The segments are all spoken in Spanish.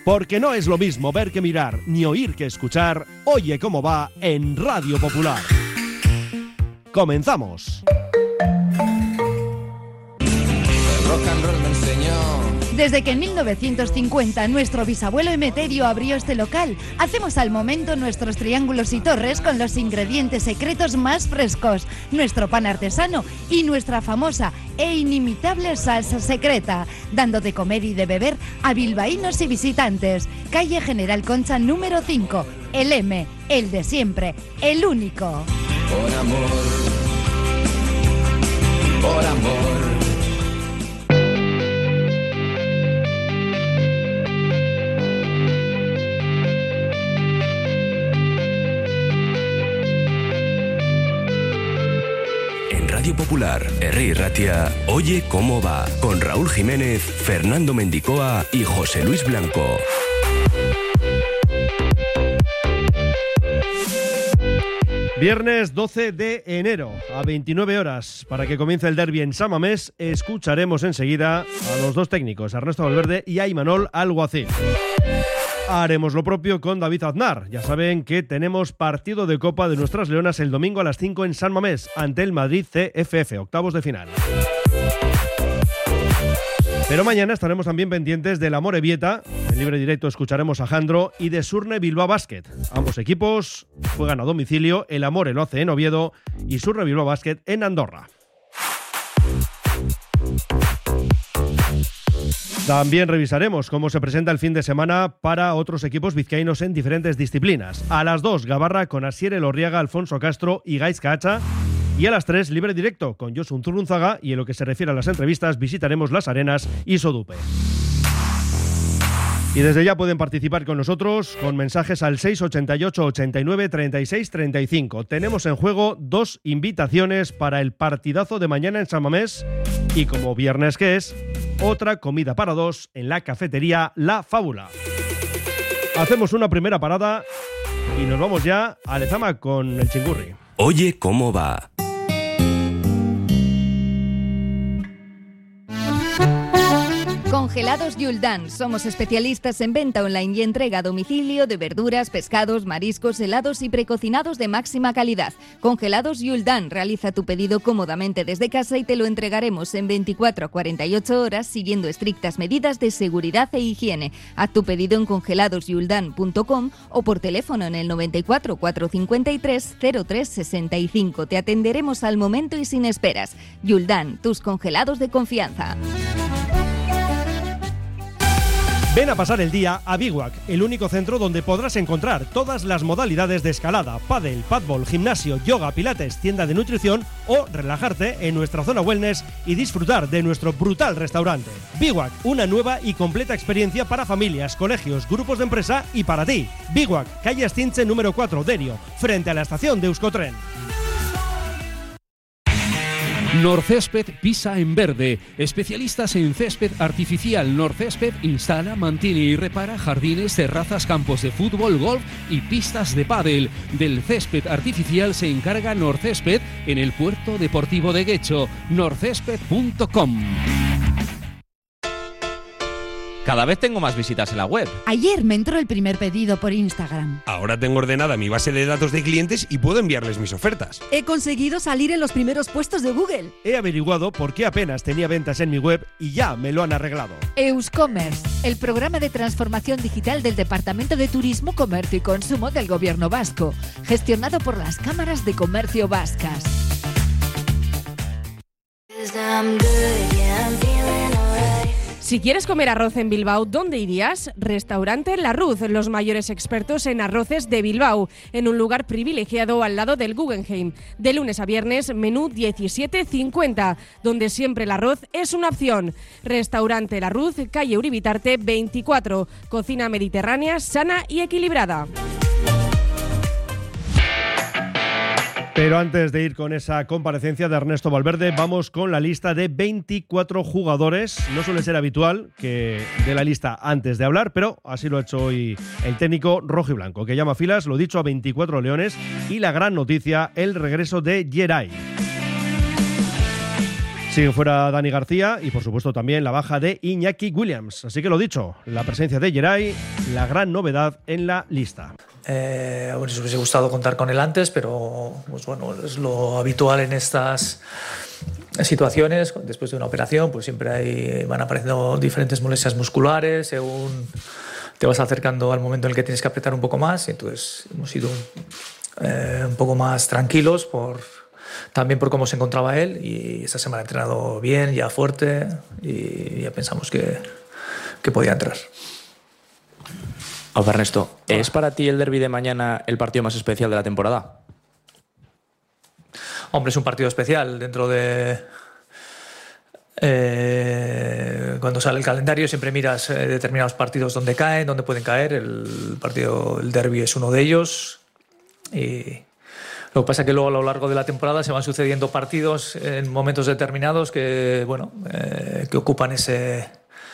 Porque no es lo mismo ver que mirar, ni oír que escuchar. Oye cómo va en Radio Popular. ¡Comenzamos! El rock and roll me enseñó. Desde que en 1950 nuestro bisabuelo Emeterio abrió este local, hacemos al momento nuestros triángulos y torres con los ingredientes secretos más frescos, nuestro pan artesano y nuestra famosa e inimitable salsa secreta, dando de comer y de beber a bilbaínos y visitantes. Calle General Concha número 5, el M, el de siempre, el único. Por amor, por amor. Radio Popular, Herri Ratia, Oye cómo va, con Raúl Jiménez, Fernando Mendicoa y José Luis Blanco. Viernes 12 de enero, a 29 horas, para que comience el derbi en San Mamés, escucharemos enseguida a los dos técnicos, Ernesto Valverde y a Imanol Alguacil. Haremos lo propio con David Aznar. Ya saben que tenemos partido de Copa de nuestras Leonas el domingo a las 5 en San Mamés, ante el Madrid CFF, octavos de final. Pero mañana estaremos también pendientes del Amorebieta. En libre directo escucharemos a Jandro y de Surne Bilbao Basket. Ambos equipos juegan a domicilio. El Amore lo hace en Oviedo y Surne Bilbao Basket en Andorra. También revisaremos cómo se presenta el fin de semana para otros equipos vizcaínos en diferentes disciplinas. A las 2, Gabarra con Asier Elorriaga, Alfonso Castro y Gaizka Hacha. Y a las 3, libre directo con Josun Zurrunzaga. Y en lo que se refiere a las entrevistas, visitaremos Las Arenas y Sodupe. Y desde ya pueden participar con nosotros con mensajes al 688 89 36 35. Tenemos en juego 2 invitaciones para el partidazo de mañana en San Mamés y, como viernes que es, otra comida para 2 en la cafetería La Fábula. Hacemos una primera parada y nos vamos ya a Lezama con el Chingurri. Oye cómo va. Congelados Yuldan. Somos especialistas en venta online y entrega a domicilio de verduras, pescados, mariscos, helados y precocinados de máxima calidad. Congelados Yuldan. Realiza tu pedido cómodamente desde casa y te lo entregaremos en 24 a 48 horas siguiendo estrictas medidas de seguridad e higiene. Haz tu pedido en congeladosyuldan.com o por teléfono en el 94 453 03 65. Te atenderemos al momento y sin esperas. Yuldan, tus congelados de confianza. Ven a pasar el día a Bivouac, el único centro donde podrás encontrar todas las modalidades de escalada, pádel, padbol, gimnasio, yoga, pilates, tienda de nutrición o relajarte en nuestra zona wellness y disfrutar de nuestro brutal restaurante. Bivouac, una nueva y completa experiencia para familias, colegios, grupos de empresa y para ti. Bivouac, calle Astinche número 4, Derio, frente a la estación de Euskotren. Norcésped pisa en verde. Especialistas en césped artificial. Norcésped instala, mantiene y repara jardines, terrazas, campos de fútbol, golf y pistas de pádel. Del césped artificial se encarga Norcésped en el puerto deportivo de Guecho. norcésped.com. Cada vez tengo más visitas en la web. Ayer me entró el primer pedido por Instagram. Ahora tengo ordenada mi base de datos de clientes y puedo enviarles mis ofertas. He conseguido salir en los primeros puestos de Google. He averiguado por qué apenas tenía ventas en mi web y ya me lo han arreglado. Euscommerce, el programa de transformación digital del Departamento de Turismo, Comercio y Consumo del Gobierno Vasco, gestionado por las cámaras de comercio vascas. Si quieres comer arroz en Bilbao, ¿dónde irías? Restaurante La Ruz, los mayores expertos en arroces de Bilbao, en un lugar privilegiado al lado del Guggenheim. De lunes a viernes, menú 17,50, donde siempre el arroz es una opción. Restaurante La Ruz, calle Uribitarte 24, cocina mediterránea, sana y equilibrada. Pero antes de ir con esa comparecencia de Ernesto Valverde, vamos con la lista de 24 jugadores. No suele ser habitual que dé la lista antes de hablar, pero así lo ha hecho hoy el técnico rojo y blanco, que llama filas, lo dicho, a 24 leones. Y la gran noticia, el regreso de Geray. Sigue fuera Dani García y por supuesto también la baja de Iñaki Williams. Así que lo dicho, la presencia de Geray, la gran novedad en la lista. Bueno, nos hubiese gustado contar con él antes, pero pues bueno, es lo habitual en estas situaciones. Después de una operación, pues siempre van apareciendo diferentes molestias musculares según te vas acercando al momento en el que tienes que apretar un poco más. Y entonces hemos sido un poco más tranquilos también por cómo se encontraba él, y esta semana ha entrenado bien, ya fuerte, y ya pensamos que podía entrar. Hola Ernesto, ¿es para ti el derbi de mañana el partido más especial de la temporada? Hombre, es un partido especial dentro de... cuando sale el calendario siempre miras determinados partidos donde caen, donde pueden caer. El derbi es uno de ellos, y lo que pasa es que luego a lo largo de la temporada se van sucediendo partidos en momentos determinados que ocupan ese...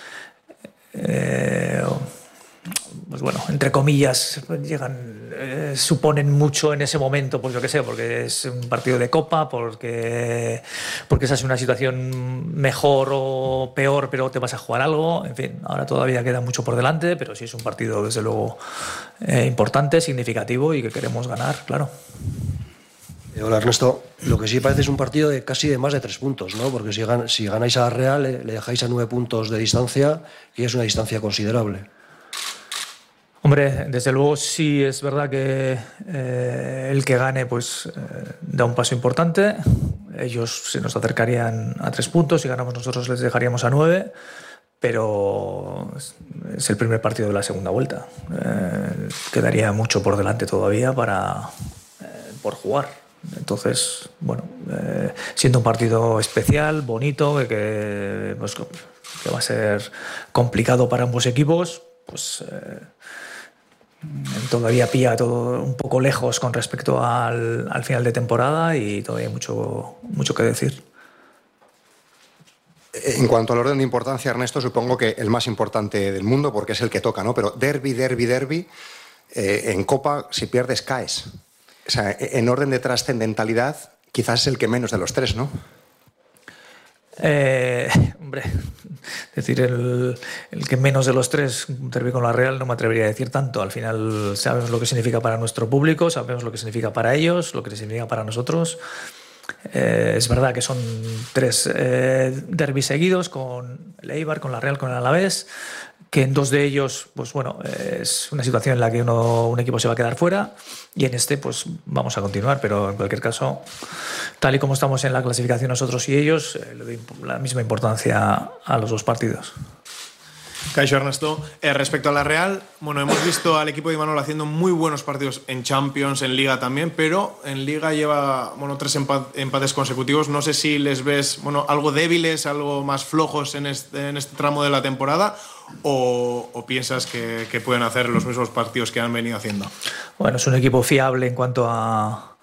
pues bueno, entre comillas, suponen mucho en ese momento, pues yo qué sé, porque es un partido de Copa, porque esa es una situación mejor o peor, pero te vas a jugar algo. En fin, ahora todavía queda mucho por delante, pero sí es un partido desde luego importante, significativo y que queremos ganar, claro. Hola Ernesto, lo que sí parece es un partido de casi de más de 3 puntos, ¿no? Porque si ganáis a la Real le dejáis a 9 puntos de distancia, y es una distancia considerable. Hombre, desde luego sí es verdad que el que gane pues da un paso importante. Ellos se nos acercarían a 3 puntos, si ganamos nosotros les dejaríamos a 9, pero es el primer partido de la segunda vuelta. Quedaría mucho por delante todavía por jugar. Entonces, bueno, siendo un partido especial, bonito, que va a ser complicado para ambos equipos, pues todavía pilla todo un poco lejos con respecto al final de temporada, y todavía hay mucho que decir. En cuanto al orden de importancia, Ernesto, supongo que el más importante del mundo, porque es el que toca, ¿no? Pero derbi, en Copa, si pierdes, caes. O sea, en orden de trascendentalidad, quizás es el que menos de los 3, ¿no? Hombre, decir el que menos de los 3, un derbi con la Real, no me atrevería a decir tanto. Al final sabemos lo que significa para nuestro público, sabemos lo que significa para ellos, lo que significa para nosotros. Es verdad que son 3 derbis seguidos, con el Eibar, con la Real, con el Alavés, que en 2 de ellos, pues bueno, es una situación en la que un equipo se va a quedar fuera, y en este pues vamos a continuar, pero en cualquier caso, tal y como estamos en la clasificación nosotros y ellos, le doy la misma importancia a los 2 partidos. Caixo, Ernesto. Respecto a la Real, bueno, hemos visto al equipo de Imanol haciendo muy buenos partidos en Champions, en Liga también, pero en Liga lleva 3 empates consecutivos. No sé si les ves algo débiles, algo más flojos en este tramo de la temporada, o piensas que pueden hacer los mismos partidos que han venido haciendo. Bueno, es un equipo fiable en cuanto a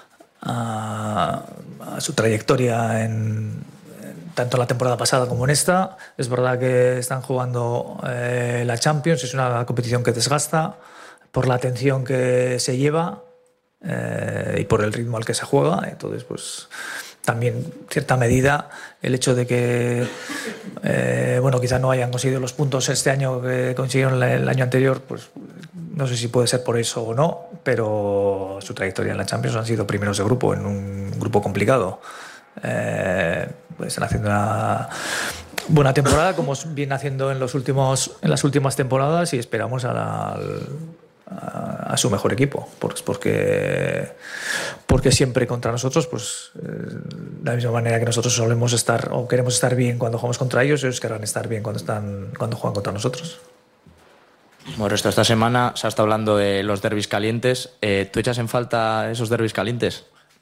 su trayectoria tanto en la temporada pasada como en esta. Es verdad que están jugando la Champions, es una competición que desgasta por la atención que se lleva y por el ritmo al que se juega. Entonces, pues también, en cierta medida, el hecho de que quizá no hayan conseguido los puntos este año que consiguieron el año anterior, pues no sé si puede ser por eso o no, pero su trayectoria en la Champions han sido primeros de grupo, en un grupo complicado. Pues están haciendo una buena temporada, como viene haciendo en las últimas temporadas, y esperamos a su mejor equipo, porque siempre contra nosotros, pues de la misma manera que nosotros solemos estar o queremos estar bien cuando jugamos contra ellos querrán estar bien cuando juegan contra nosotros. Bueno, esta semana se ha estado hablando de los derbis calientes. ¿Tú echas en falta esos derbis calientes?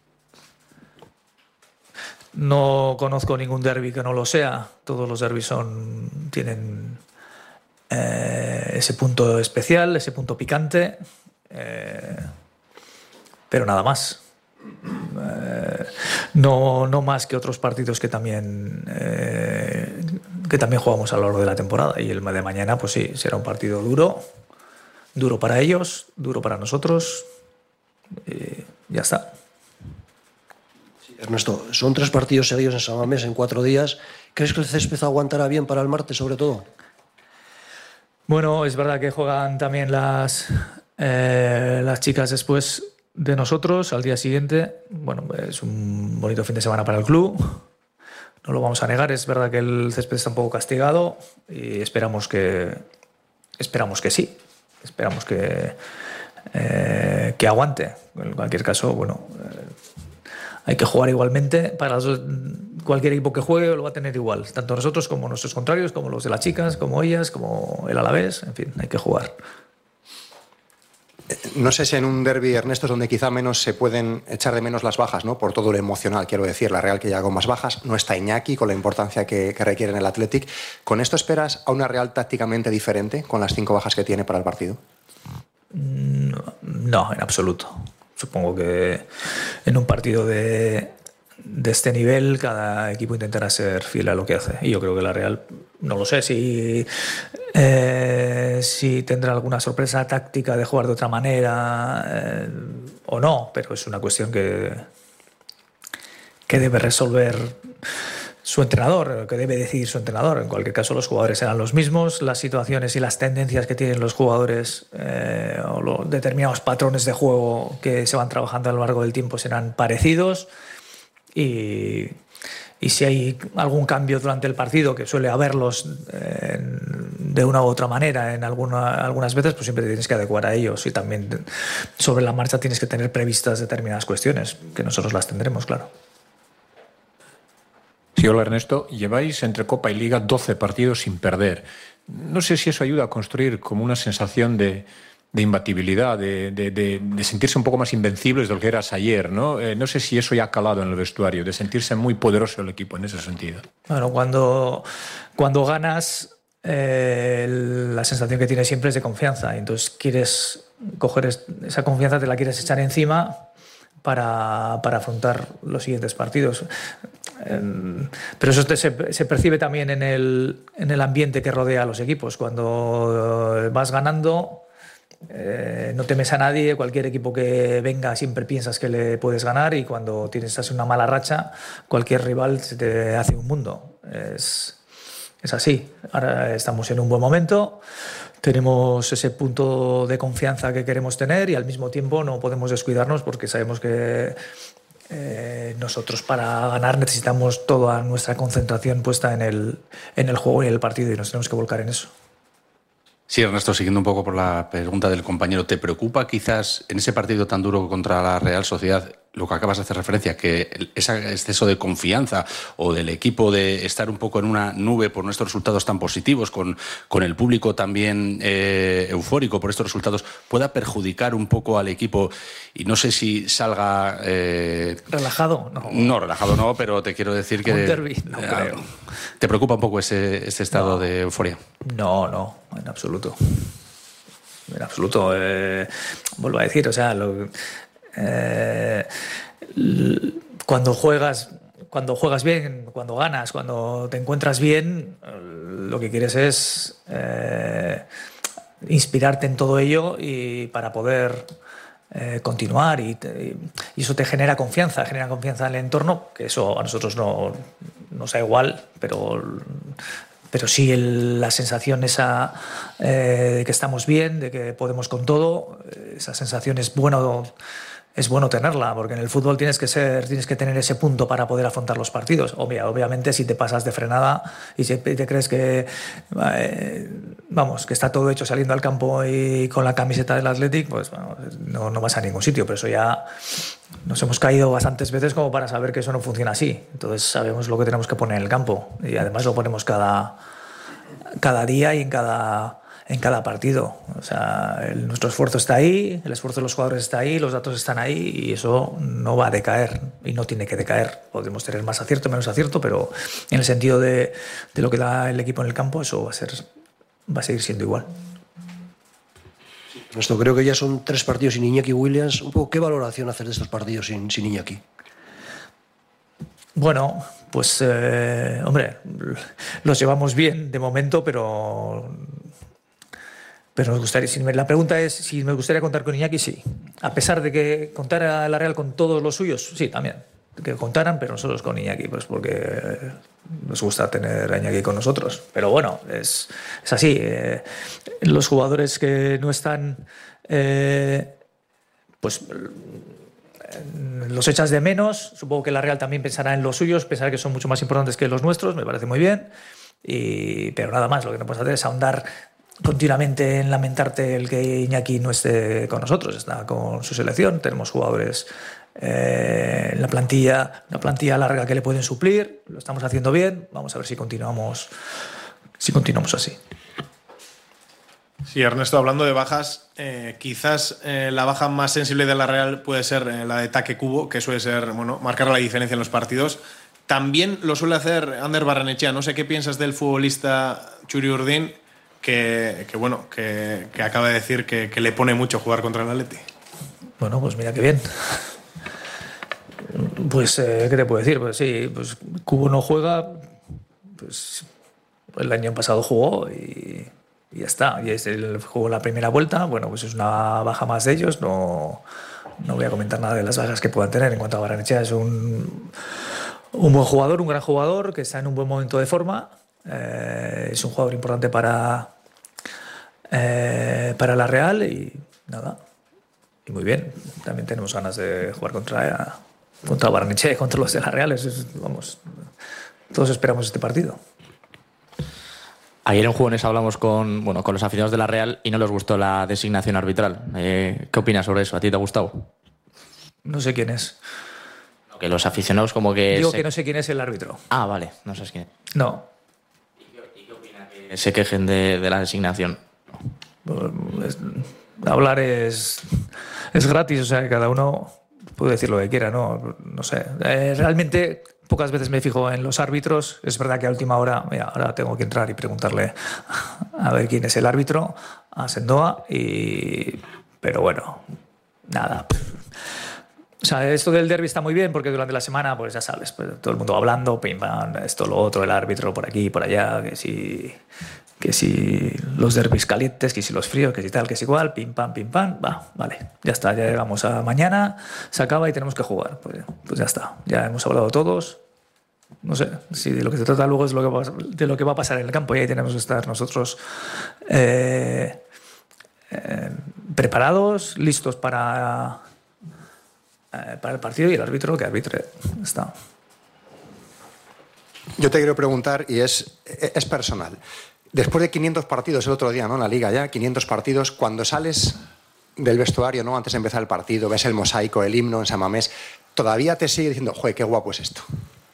No conozco ningún derbi que no lo sea. Todos los derbis tienen ese punto especial, ese punto picante, pero nada más. No más que otros partidos que también jugamos a lo largo de la temporada. Y el de mañana, pues sí, será un partido duro para ellos, duro para nosotros, y ya está. Ernesto, son 3 partidos seguidos en San Mamés en 4 días. ¿Crees que el césped aguantará bien para el martes, sobre todo? Bueno, es verdad que juegan también las chicas después de nosotros al día siguiente. Bueno, es un bonito fin de semana para el club. No lo vamos a negar. Es verdad que el césped está un poco castigado y esperamos que sí. Esperamos que aguante. En cualquier caso, bueno, hay que jugar igualmente. Para cualquier equipo que juegue lo va a tener igual, tanto nosotros como nuestros contrarios, como los de las chicas, como ellas, como el Alavés. En fin, hay que jugar. No sé si en un derbi, Ernesto, es donde quizá menos se pueden echar de menos las bajas, ¿no? Por todo lo emocional, quiero decir. La Real que llega con más bajas, no está Iñaki, con la importancia que requiere en el Athletic. ¿Con esto esperas a una Real tácticamente diferente con las 5 bajas que tiene para el partido? No, en absoluto. Supongo que en un partido de este nivel cada equipo intentará ser fiel a lo que hace. Y yo creo que la Real, no lo sé si tendrá alguna sorpresa táctica de jugar de otra manera o no, pero es una cuestión que debe resolver su entrenador, que debe decidir su entrenador. En cualquier caso, los jugadores serán los mismos, las situaciones y las tendencias que tienen los jugadores o los determinados patrones de juego que se van trabajando a lo largo del tiempo serán parecidos. Y si hay algún cambio durante el partido, que suele haberlos de una u otra manera en algunas veces, pues siempre te tienes que adecuar a ellos, y también sobre la marcha tienes que tener previstas determinadas cuestiones, que nosotros las tendremos, claro. Sí, hola Ernesto, lleváis entre Copa y Liga 12 partidos sin perder. No sé si eso ayuda a construir como una sensación de imbatibilidad, de sentirse un poco más invencibles de lo que eras ayer, ¿no? No sé si eso ya ha calado en el vestuario, de sentirse muy poderoso el equipo en ese sentido. Bueno, cuando ganas, la sensación que tienes siempre es de confianza. Entonces quieres coger esa confianza, te la quieres echar encima para afrontar los siguientes partidos. Pero eso se percibe también en el ambiente que rodea a los equipos. Cuando vas ganando, no temes a nadie, cualquier equipo que venga siempre piensas que le puedes ganar, y cuando tienes una mala racha, cualquier rival se te hace un mundo. Es así. Ahora estamos en un buen momento, tenemos ese punto de confianza que queremos tener, y al mismo tiempo no podemos descuidarnos, porque sabemos que nosotros para ganar necesitamos toda nuestra concentración puesta en el juego y en el partido, y nos tenemos que volcar en eso. Sí, Ernesto, siguiendo un poco por la pregunta del compañero, ¿te preocupa quizás en ese partido tan duro contra la Real Sociedad lo que acabas de hacer referencia, que ese exceso de confianza o del equipo de estar un poco en una nube por nuestros resultados tan positivos, con el público también eufórico por estos resultados, pueda perjudicar un poco al equipo? Y no sé si salga... ¿Relajado? No, relajado no, pero te quiero decir que... Un derbi, no creo. ¿Te preocupa un poco ese estado de euforia? No, en absoluto. En absoluto. Vuelvo a decir, o sea... cuando juegas bien, cuando ganas, cuando te encuentras bien, lo que quieres es inspirarte en todo ello y para poder continuar, y eso te genera confianza en el entorno, que eso a nosotros no nos da igual, pero sí la sensación esa de que estamos bien, de que podemos con todo, esa sensación es bueno tenerla, porque en el fútbol tienes que tener ese punto para poder afrontar los partidos. Obviamente, si te pasas de frenada y te crees que que está todo hecho saliendo al campo y con la camiseta del Athletic, pues no vas a ningún sitio. Pero eso ya nos hemos caído bastantes veces como para saber que eso no funciona así. Entonces sabemos lo que tenemos que poner en el campo, y además lo ponemos cada día y en cada partido. O sea, nuestro esfuerzo está ahí, el esfuerzo de los jugadores está ahí, los datos están ahí, y eso no va a decaer y no tiene que decaer. Podemos tener más acierto, menos acierto, pero en el sentido de lo que da el equipo en el campo, eso va a seguir siendo igual. Esto creo que ya son 3 partidos sin Iñaki Williams. Un poco, ¿qué valoración hacer de estos partidos sin Iñaki? Bueno, pues hombre, los llevamos bien de momento, pero nos gustaría, la pregunta es si me gustaría contar con Iñaki, sí. A pesar de que contar a la Real con todos los suyos, sí, también. que contaran, pero nosotros con Iñaki, pues porque nos gusta tener a Iñaki con nosotros. Pero bueno, es así. Los jugadores que no están, pues los echas de menos. Supongo que la Real también pensará en los suyos, pensará que son mucho más importantes que los nuestros, me parece muy bien. Pero nada más, lo que no puedes hacer es ahondar continuamente en lamentarte el que Iñaki no esté con nosotros. Está con su selección, tenemos jugadores en la plantilla, una plantilla larga que le pueden suplir, lo estamos haciendo bien, vamos a ver si continuamos así. Sí, Ernesto, hablando de bajas, quizás la baja más sensible de la Real puede ser la de Take Kubo, que suele ser, marcar la diferencia en los partidos. También lo suele hacer Ander Barrenechea. No sé qué piensas del futbolista Txuri Urdin, que acaba de decir que le pone mucho jugar contra el Atleti. Bueno, pues mira qué bien. Pues, ¿qué te puedo decir? Pues sí, pues Kubo no juega, pues el año pasado jugó y ya está. Y él jugó la primera vuelta, bueno, pues es una baja más de ellos. No voy a comentar nada de las bajas que puedan tener. En cuanto a Barrenechea, es un buen jugador, un gran jugador, que está en un buen momento de forma. Es un jugador importante para la Real y nada. Y muy bien. También tenemos ganas de jugar contra Barrenechea, contra los de la Real. Vamos, todos esperamos este partido. Ayer en Jugones hablamos con los aficionados de la Real y no les gustó la designación arbitral. ¿Qué opinas sobre eso? ¿A ti te ha gustado? No sé quién es. Que los aficionados como que... Digo que no sé quién es el árbitro. Ah, vale, no sabes quién es. No. ¿Y qué opinas que se quejen de la designación? Hablar es gratis, o sea, que cada uno puede decir lo que quiera, ¿no? No sé. Realmente pocas veces me fijo en los árbitros. Es verdad que a última hora, mira, ahora tengo que entrar y preguntarle a ver quién es el árbitro, a Sendoa, pero bueno, nada. O sea, esto del derbi está muy bien porque durante la semana, pues ya sabes, pues, todo el mundo hablando, pim, pam, esto, lo otro, el árbitro por aquí, por allá, que si los derbis calientes, que si los fríos, que si tal, que si igual, pim, pam, va, vale, ya está, ya llegamos a mañana, se acaba y tenemos que jugar. Pues ya está, ya hemos hablado todos. No sé, si de lo que se trata luego es de lo que va a pasar en el campo y ahí tenemos que estar nosotros preparados, listos para el partido y el árbitro que arbitre. Está. Yo te quiero preguntar, y es personal. Después de 500 partidos el otro día, ¿no? En la Liga ya, 500 partidos, cuando sales del vestuario, ¿no? Antes de empezar el partido, ves el mosaico, el himno en San Mamés, ¿todavía te sigue diciendo, joder, qué guapo es esto?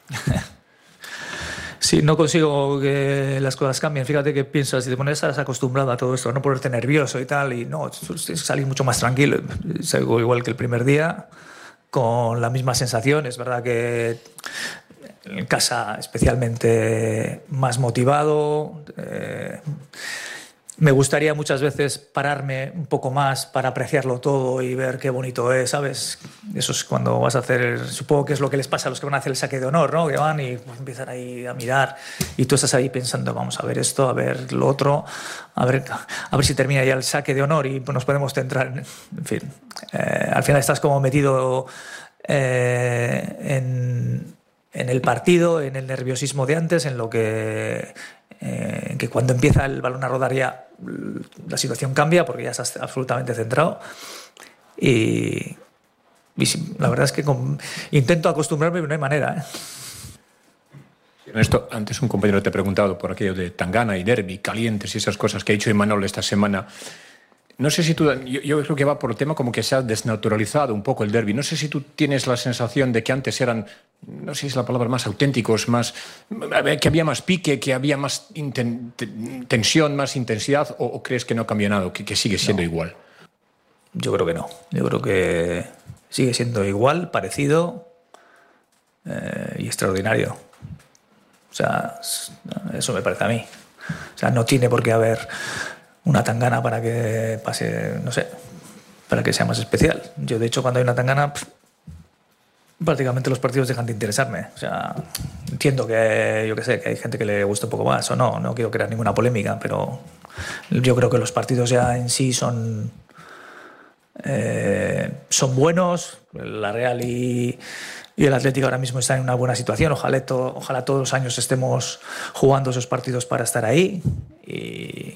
Sí, no consigo que las cosas cambien. Fíjate que piensas, si te pones acostumbrado a todo esto, a no ponerte nervioso y tal, y no, salir mucho más tranquilo. Salgo igual que el primer día, con la misma sensación. Es verdad que en casa especialmente más motivado. Me gustaría muchas veces pararme un poco más para apreciarlo todo y ver qué bonito es, ¿sabes? Eso es cuando vas a hacer, supongo que es lo que les pasa a los que van a hacer el saque de honor, ¿no? Que van y pues, empiezan ahí a mirar y tú estás ahí pensando, vamos a ver esto, a ver lo otro, a ver si termina ya el saque de honor y pues, nos podemos centrar en fin. Al final estás como metido en el partido, en el nerviosismo de antes, en lo que cuando empieza el balón a rodar ya la situación cambia porque ya estás absolutamente centrado y sí, la verdad es que intento acostumbrarme pero no hay manera, Esto, antes un compañero te ha preguntado por aquello de Tangana y derbi, calientes y esas cosas que ha dicho Imanol esta semana. No sé si tú, yo creo que va por el tema como que se ha desnaturalizado un poco el derbi. No sé si tú tienes la sensación de que antes eran, no sé si es la palabra, más auténticos, que había más pique, que había más tensión, más intensidad, o crees que no cambia nada, que sigue siendo igual. Yo creo que no. Yo creo que sigue siendo igual, parecido y extraordinario. O sea, eso me parece a mí. O sea, no tiene por qué haber una tangana para que pase, no sé, para que sea más especial. Yo, de hecho, cuando hay una tangana, prácticamente los partidos dejan de interesarme. O sea, entiendo que, yo qué sé, que hay gente que le gusta un poco más o no quiero crear ninguna polémica, pero yo creo que los partidos ya en sí son buenos. La Real y Y el Atlético ahora mismo está en una buena situación. Ojalá todos los años estemos jugando esos partidos para estar ahí. Y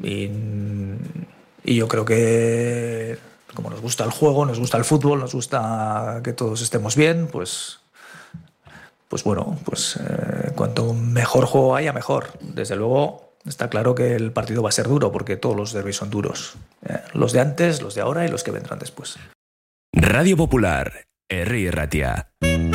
yo creo que como nos gusta el juego, nos gusta el fútbol, nos gusta que todos estemos bien, pues cuanto mejor juego haya, mejor. Desde luego está claro que el partido va a ser duro, porque todos los derbis son duros. Los de antes, los de ahora y los que vendrán después. Radio Popular, Herri Ratia.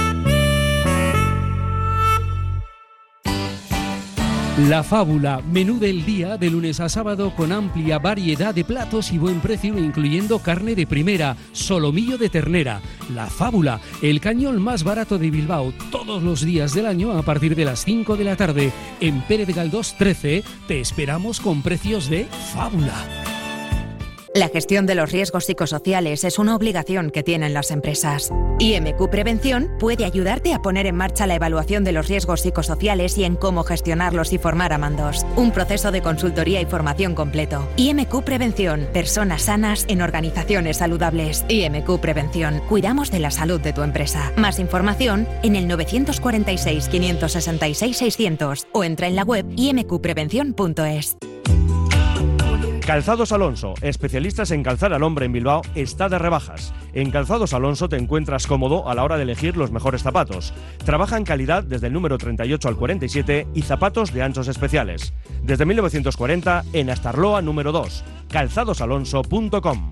La Fábula, menú del día de lunes a sábado con amplia variedad de platos y buen precio, incluyendo carne de primera, solomillo de ternera. La Fábula, el cañón más barato de Bilbao, todos los días del año a partir de las 5 de la tarde. En Pérez Galdós 13 te esperamos con precios de Fábula. La gestión de los riesgos psicosociales es una obligación que tienen las empresas. IMQ Prevención puede ayudarte a poner en marcha la evaluación de los riesgos psicosociales y en cómo gestionarlos y formar a mandos. Un proceso de consultoría y formación completo. IMQ Prevención. Personas sanas en organizaciones saludables. IMQ Prevención. Cuidamos de la salud de tu empresa. Más información en el 946 566 600 o entra en la web imqprevención.es. Calzados Alonso, especialistas en calzar al hombre en Bilbao, está de rebajas. En Calzados Alonso te encuentras cómodo a la hora de elegir los mejores zapatos. Trabaja en calidad desde el número 38 al 47 y zapatos de anchos especiales. Desde 1940 en Astarloa número 2. calzadosalonso.com.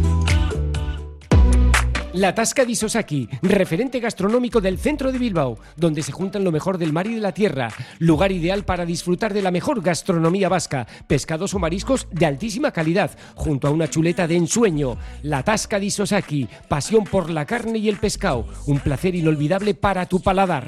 La Tasca di Sosaki, referente gastronómico del centro de Bilbao, donde se juntan lo mejor del mar y de la tierra. Lugar ideal para disfrutar de la mejor gastronomía vasca, pescados o mariscos de altísima calidad, junto a una chuleta de ensueño. La Tasca di Sosaki, pasión por la carne y el pescado, un placer inolvidable para tu paladar.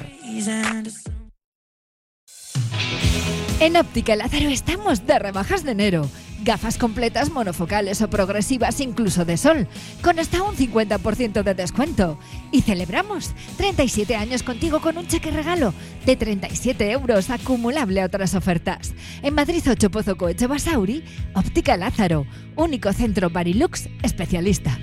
En Óptica Lázaro estamos de rebajas de enero. Gafas completas monofocales o progresivas incluso de sol, con hasta un 50% de descuento. Y celebramos 37 años contigo con un cheque regalo de 37 euros acumulable a otras ofertas. En Madrid 8 Pozo Coeche Basauri, Óptica Lázaro, único centro Barilux especialista.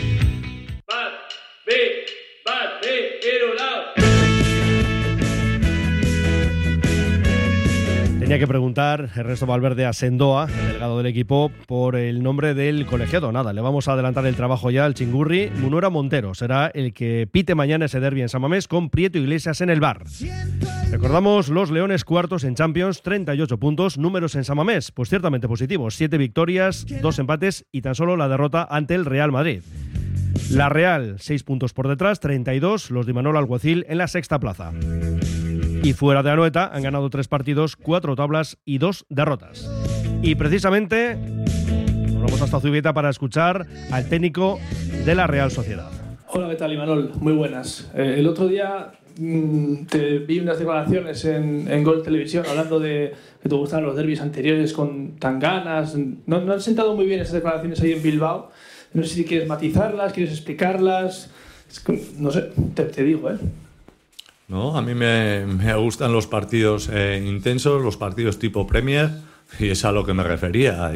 Tenía que preguntar Ernesto Valverde a Sendoa, el delegado del equipo, por el nombre del colegiado. Nada, le vamos a adelantar el trabajo ya al chingurri. Munuera Montero será el que pite mañana ese derbi en San Mamés con Prieto Iglesias en el bar. Recordamos los Leones cuartos en Champions, 38 puntos, números en San Mamés, pues ciertamente positivos, 7 victorias, 2 empates y tan solo la derrota ante el Real Madrid. La Real, 6 puntos por detrás, 32, los de Imanol Alguacil en la sexta plaza. Y fuera de Anoeta han ganado 3 partidos, 4 tablas y 2 derrotas. Y precisamente nos vamos hasta Zubieta para escuchar al técnico de la Real Sociedad. Hola, ¿qué tal, Imanol? Muy buenas. El otro día te vi unas declaraciones en Gol Televisión hablando de que te gustaban los derbis anteriores con tan ganas. No han sentado muy bien esas declaraciones ahí en Bilbao. No sé si quieres matizarlas, quieres explicarlas. No sé, te digo, ¿eh? No, a mí me gustan los partidos intensos, los partidos tipo Premier, y es a lo que me refería.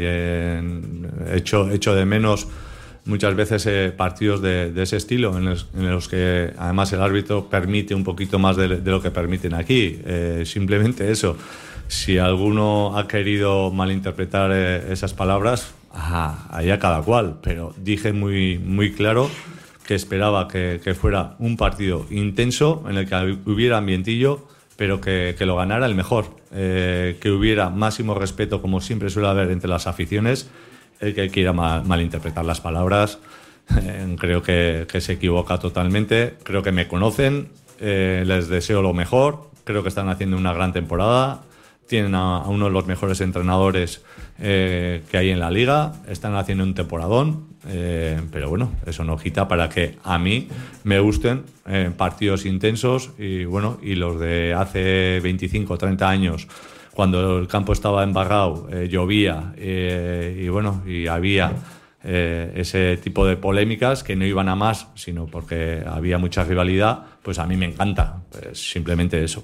Echo de menos muchas veces partidos de ese estilo, en los que además el árbitro permite un poquito más de lo que permiten aquí. Simplemente eso. Si alguno ha querido malinterpretar esas palabras, allá cada cual, pero dije muy claro que esperaba que fuera un partido intenso en el que hubiera ambientillo, pero que lo ganara el mejor, que hubiera máximo respeto, como siempre suele haber entre las aficiones. El que quiera malinterpretar las palabras creo que se equivoca totalmente. Creo que me conocen, les deseo lo mejor, creo que están haciendo una gran temporada, tienen a uno de los mejores entrenadores que hay en la liga, están haciendo un temporadón. Pero bueno, eso no quita para que a mí me gusten partidos intensos y los de hace 25 o 30 años, cuando el campo estaba embarrado, llovía y había ese tipo de polémicas que no iban a más, sino porque había mucha rivalidad, pues a mí me encanta, pues simplemente eso.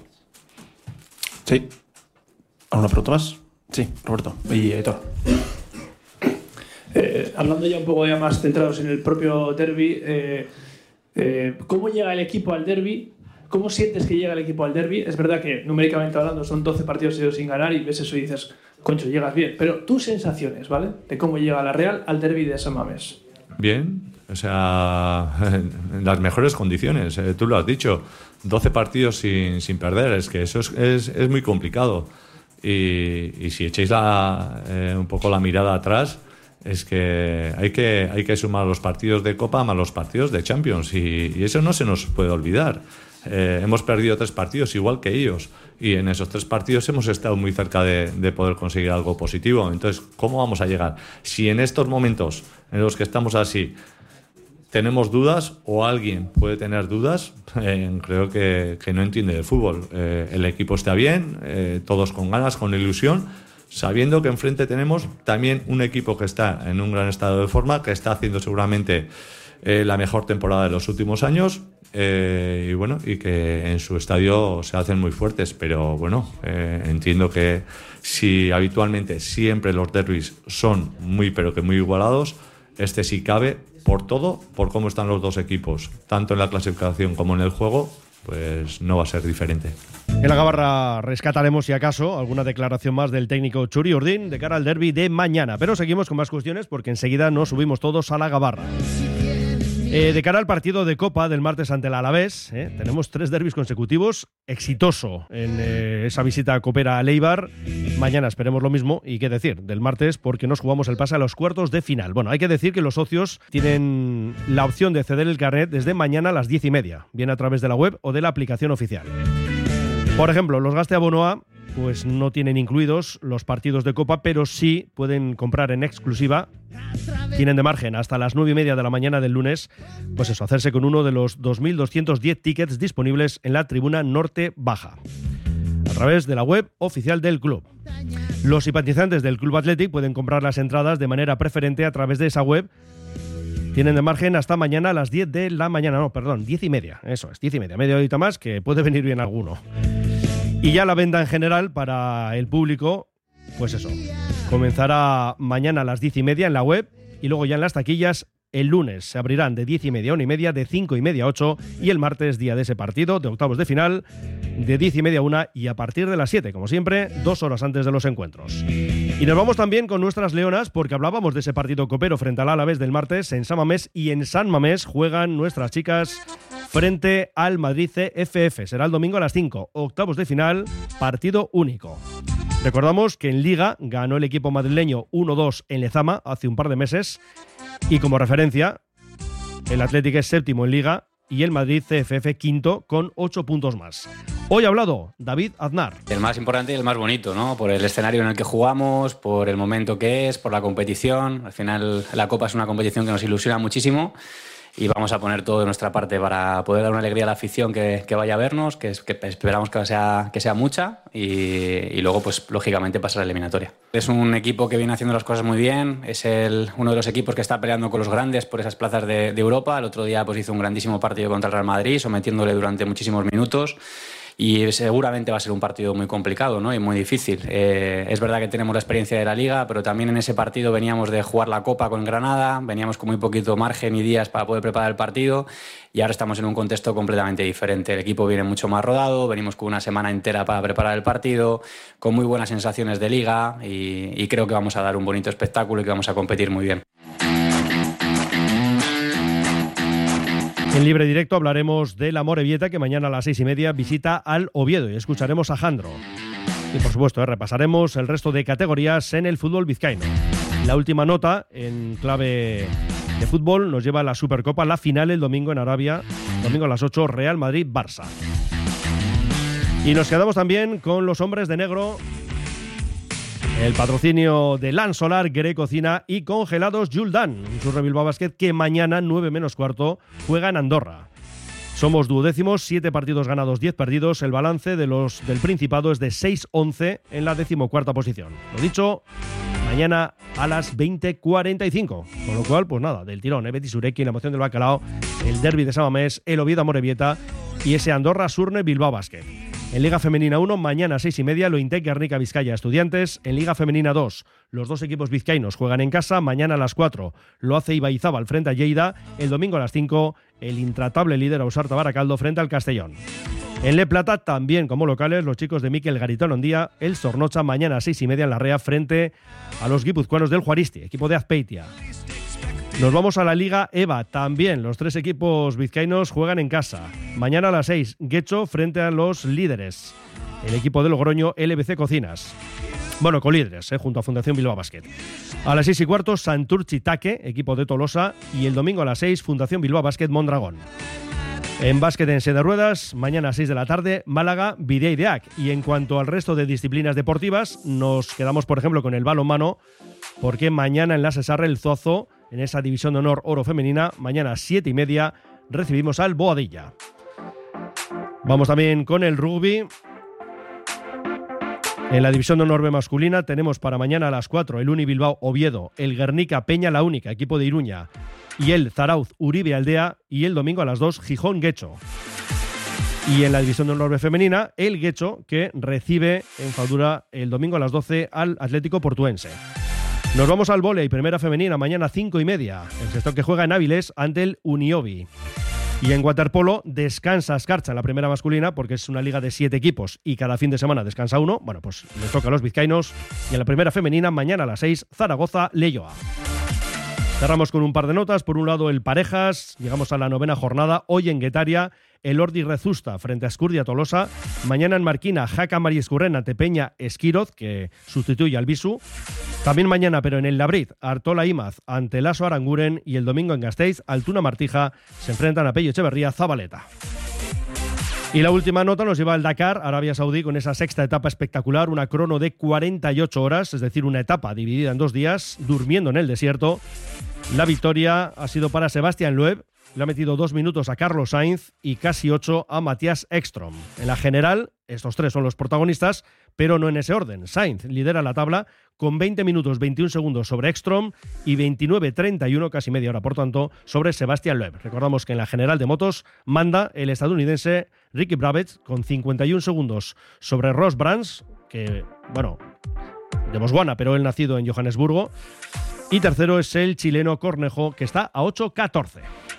Sí. ¿Alguna pregunta más? Sí, Roberto y Aitor. Hablando ya un poco más centrados en el propio derbi, ¿Cómo llega el equipo al derbi? ¿Cómo sientes que llega el equipo al derbi? Es verdad que numéricamente hablando son 12 partidos seguidos sin ganar y ves eso y dices, concho, llegas bien. Pero tus sensaciones, ¿vale? De cómo llega la Real al derbi de San Mamés. Bien, o sea, en las mejores condiciones. Tú lo has dicho, 12 partidos sin perder. Es que eso es muy complicado. Y si echáis un poco la mirada atrás, es que hay que sumar los partidos de Copa más los partidos de Champions. Y eso no se nos puede olvidar. Hemos perdido 3 partidos igual que ellos y en esos 3 partidos hemos estado muy cerca de poder conseguir algo positivo. Entonces, ¿cómo vamos a llegar? Si en estos momentos en los que estamos así tenemos dudas o alguien puede tener dudas, creo que no entiende de fútbol. El equipo está bien, todos con ganas, con ilusión, sabiendo que enfrente tenemos también un equipo que está en un gran estado de forma, que está haciendo seguramente la mejor temporada de los últimos años. Y que en su estadio se hacen muy fuertes, pero bueno, entiendo que si habitualmente siempre los derbis son muy igualados, este sí cabe por todo, por cómo están los dos equipos, tanto en la clasificación como en el juego, pues no va a ser diferente. En la Gabarra rescataremos, si acaso, alguna declaración más del técnico Txuri Urdin de cara al derbi de mañana, pero seguimos con más cuestiones porque enseguida nos subimos todos a la Gabarra. De cara al partido de Copa del martes ante el Alavés, tenemos 3 derbis consecutivos, exitoso en esa visita copera a Leibar. Mañana esperemos lo mismo, y qué decir del martes, porque nos jugamos el pase a los cuartos de final. Bueno, hay que decir que los socios tienen la opción de ceder el carnet desde mañana a las 10:30, bien a través de la web o de la aplicación oficial. Por ejemplo, los Gazte Abonoa pues no tienen incluidos los partidos de Copa, pero sí pueden comprar en exclusiva. Tienen de margen hasta las 9:30 de la mañana del lunes, pues eso, hacerse con uno de los 2.210 tickets disponibles en la tribuna norte baja, a través de la web oficial del club. Los simpatizantes del Club Athletic pueden comprar las entradas de manera preferente a través de esa web. Tienen de margen hasta mañana a las 10 de la mañana, 10:30, eso es, 10:30, media horita más, que puede venir bien alguno. Y ya la venta en general para el público, pues eso, comenzará mañana a las 10:30 en la web y luego ya en las taquillas el lunes se abrirán de 10:30 a 1:30, de 5:30 a 8 y el martes, día de ese partido de octavos de final, de 10:30 a 1 y a partir de las 7, como siempre, 2 horas antes de los encuentros. Y nos vamos también con nuestras leonas porque hablábamos de ese partido copero frente al Alavés del martes en San Mamés, y en San Mamés juegan nuestras chicas frente al Madrid CFF. Será el domingo a las 5, octavos de final, partido único. Recordamos que en Liga ganó el equipo madrileño 1-2 en Lezama hace un par de meses, y como referencia, el Athletic es séptimo en Liga y el Madrid CFF quinto con 8 puntos más. Hoy ha hablado David Aznar. El más importante y el más bonito, ¿no? Por el escenario en el que jugamos, por el momento que es, por la competición. Al final la Copa es una competición que nos ilusiona muchísimo y vamos a poner todo de nuestra parte para poder dar una alegría a la afición que vaya a vernos, que esperamos que sea mucha, y luego, pues lógicamente, pasar a la eliminatoria. Es un equipo que viene haciendo las cosas muy bien, es uno de los equipos que está peleando con los grandes por esas plazas de Europa. El otro día pues hizo un grandísimo partido contra el Real Madrid, sometiéndole durante muchísimos minutos. Y seguramente va a ser un partido muy complicado, ¿no? Y muy difícil. Es verdad que tenemos la experiencia de la Liga, pero también en ese partido veníamos de jugar la Copa con Granada, veníamos con muy poquito margen y días para poder preparar el partido, y ahora estamos en un contexto completamente diferente. El equipo viene mucho más rodado, venimos con una semana entera para preparar el partido, con muy buenas sensaciones de Liga, y creo que vamos a dar un bonito espectáculo y que vamos a competir muy bien. En Libre Directo hablaremos del Amorebieta, que mañana a las 6:30 visita al Oviedo, y escucharemos a Jandro. Y por supuesto, repasaremos el resto de categorías en el fútbol vizcaíno. La última nota en clave de fútbol nos lleva a la Supercopa, la final el domingo en Arabia, domingo a las 8, Real Madrid-Barça. Y nos quedamos también con los hombres de negro, el patrocinio de LAN Solar, Grey Cocina y Congelados Juldan, Surre Bilbao Basket, que mañana 9:15 juega en Andorra. Somos duodécimos, 7 partidos ganados, 10 perdidos. El balance del Principado es de 6-11 en la 14ª posición. Lo dicho, mañana a las 20:45. Con lo cual, pues nada, del tirón, Betis Ureki, la emoción del bacalao, el derbi de San Mamés, el Oviedo Amorebieta y ese Andorra Surne Bilbao Basket. En Liga Femenina 1, mañana a 6:30, Lointec Guernica Vizcaya Estudiantes. En Liga Femenina 2, los dos equipos vizcaínos juegan en casa. Mañana a las 4 lo hace Ibaizábal frente a Lleida. El domingo a las 5, el intratable líder Ausarta Baracaldo frente al Castellón. En Le Plata, también como locales, los chicos de Mikel Garitano Ondía, el Zornocha mañana a 6:30 en Larrea frente a los guipuzcoanos del Juaristi, equipo de Azpeitia. Nos vamos a la Liga EVA, también los 3 equipos vizcaínos juegan en casa. Mañana a las 6, Guecho frente a los líderes, el equipo de Logroño, LBC Cocinas. Bueno, colíderes, junto a Fundación Bilbao Basket. A las 6:15, Santurtzi Taque, equipo de Tolosa, y el domingo a las 6, Fundación Bilbao Basket Mondragón. En básquet en silla de ruedas, mañana a 6 de la tarde, Málaga, Bideideac. Y en cuanto al resto de disciplinas deportivas, nos quedamos, por ejemplo, con el balonmano, porque mañana en la Sesarre, el Zozo, en esa división de honor oro femenina, mañana a 7:30, recibimos al Boadilla. Vamos también con el rugby. En la división de honor B masculina tenemos para mañana a las 4 el Uni Bilbao Oviedo, el Guernica Peña La Única, equipo de Iruña, y el Zarauz Uribe Aldea, y el domingo a las 2 Gijón Guecho. Y en la división de honor B femenina, el Guecho, que recibe en Fadura el domingo a las 12 al Atlético Portuense. Nos vamos al vóley, primera femenina, mañana 5:30. El Sestao que juega en Áviles ante el Uniobi. Y en waterpolo descansa Escarcha en la primera masculina porque es una liga de 7 equipos y cada fin de semana descansa uno. Bueno, pues les toca a los vizcaínos. Y en la primera femenina, mañana a las 6, Zaragoza, Leioa. Cerramos con un par de notas. Por un lado, el Parejas. Llegamos a la 9ª jornada. Hoy en Guetaria, el Ordi Rezusta frente a Escurdia Tolosa. Mañana en Marquina, Jaca Mariescurren ante Peña Esquiroz, que sustituye al Bisu. También mañana, pero en el Labrit, Artola Imaz ante Laso Aranguren. Y el domingo en Gasteiz, Altuna Martija se enfrentan a Pello Echeverría, Zabaleta. Y la última nota nos lleva al Dakar, Arabia Saudí, con esa 6ª etapa espectacular, una crono de 48 horas, es decir, una etapa dividida en 2 días, durmiendo en el desierto. La victoria ha sido para Sebastián Loeb, le ha metido 2 minutos a Carlos Sainz y casi 8 a Matías Ekstrom. En la general, estos 3 son los protagonistas, pero no en ese orden. Sainz lidera la tabla con 20 minutos 21 segundos sobre Ekstrom y 29:31, casi media hora, por tanto, sobre Sebastián Loeb. Recordamos que en la general de motos manda el estadounidense Ricky Brabec con 51 segundos sobre Ross Brands, que, bueno, de Botswana, pero él nacido en Johannesburgo. Y tercero es el chileno Cornejo, que está a 8:14.